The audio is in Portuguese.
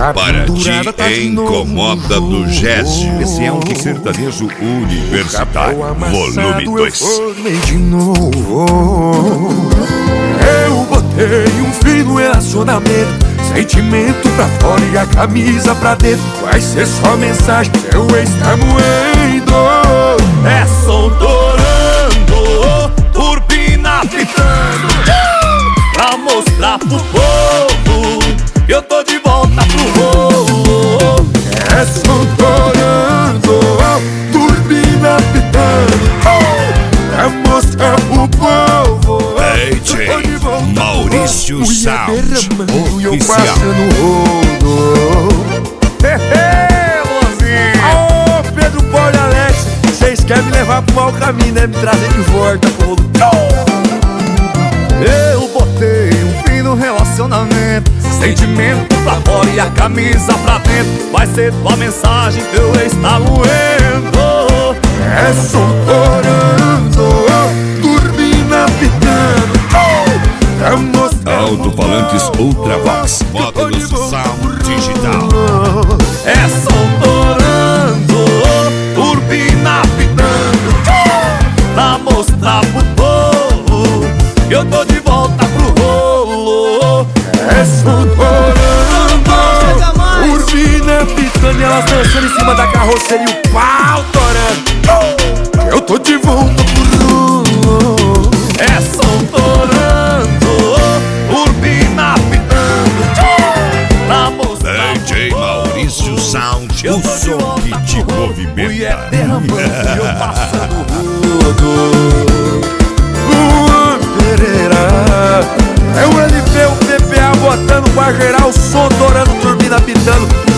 Paraty incomoda do Gésio. Esse é um sertanejo universitário, volume 2. De novo. Eu botei um fim no relacionamento, sentimento pra fora e a camisa pra dentro. Vai ser só mensagem, seu ex tá moendo. É som torando, turbina pitando, pra mostrar pro povo que eu tô de volta pro rolo. É som torando, turbina pitando, pra mostrar pro povo. DJ Maurício Sound Oficial. Aô, Pedro, Paulo e Alex, vocês querem me levar pro mau caminho, né? Me trazer de volta pro rolo. Eu botei um fim no relacionamento, sentimento pra fora e a camisa pra dentro. Vai ser tua mensagem, teu ex tá moendo. É som torando, turbina pitando, pra mostrar Alto-falantes Ultravox, módulos Sound Digital. é som torando, turbina pitando, pra mostrar pro povo que eu tô de volta pro rolo. É som torando, turbina pitando, e elas dançando em cima da carroceria e o pau torando. Eu tô de volta pro rolo. É som torando, turbina pitando, pra mostrar DJ Maurício Sound, o som que te mulher movimenta. derramando e eu passando rodo. Luan Pereira, é o LP, o PPA botando pra gerar o som, torando, turbina pitando.